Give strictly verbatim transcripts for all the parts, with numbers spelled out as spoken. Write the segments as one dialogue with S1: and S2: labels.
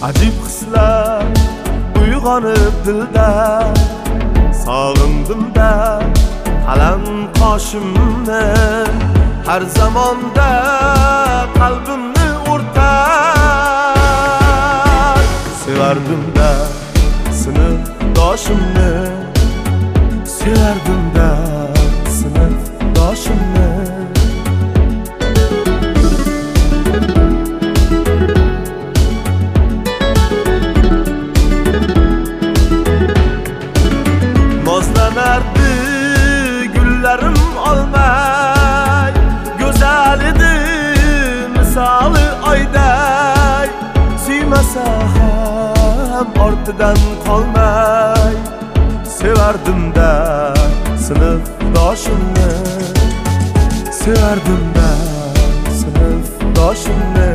S1: Acib hislar uyg'onib dilda, sog'indim-da qalam qoshimni, har zamonda qalbimni o'rtar. Sevardim-da sinfdoshimni, sevardim-da sinfdoshimni. Nozlanardi gullarim olmay, go'zal edi misoli oyday. Suymasa ham ortidan qolmay, sevardim-da sinfdoshimni, sevardim-da sinfdoshimni.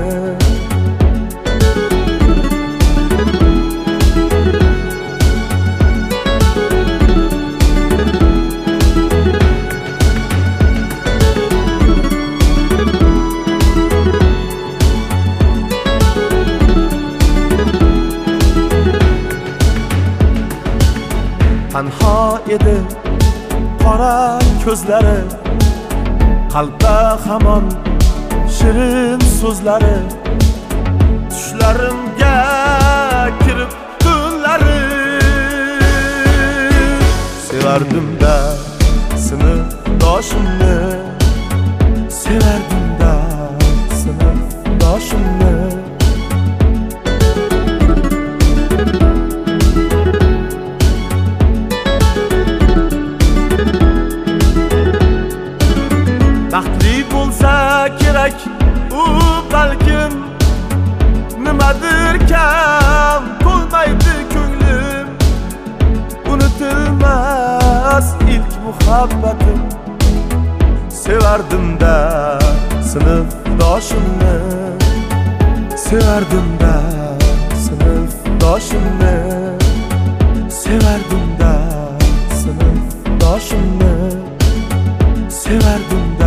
S1: Tanho edi qora ko'zlari, qalbda hamon shirin so'zlari. Tushlarimga kirib tunlari, sevardim-da sinfdoshimni, sevardim-da sinfdoshimni. Baxtli bo'lsa kerak u balkim, nimadir kam to'lmaydi ko'nglim. Unutilmas ilk muhabbatim, sevardim-da sinfdoshimni, sevardim-da sinfdoshimni, sevardim-da sinfdoshimni, sevardim-da